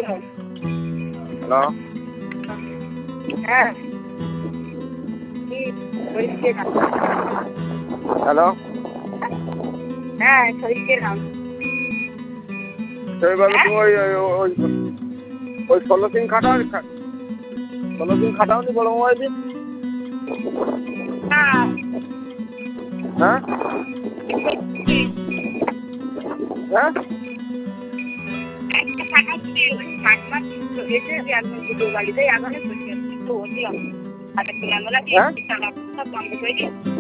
Hello, হ্যাঁ hello, হ্যাঁ সরিষে নাম সেইভাবে তুমি ওই 16 খাটাও 16 খাটাওনি বড় মোবাইল দিয়ে? হ্যাঁ হ্যাঁ হ্যাঁ একটা ফাটাচ্ছি ওই ফাটমা এসে এখন দুটো গাড়িতে আগুনে বসে তো ওদিলাম হাতে কিনা মেলা দিয়ে টাকা সব বন্ধ করে দিয়ে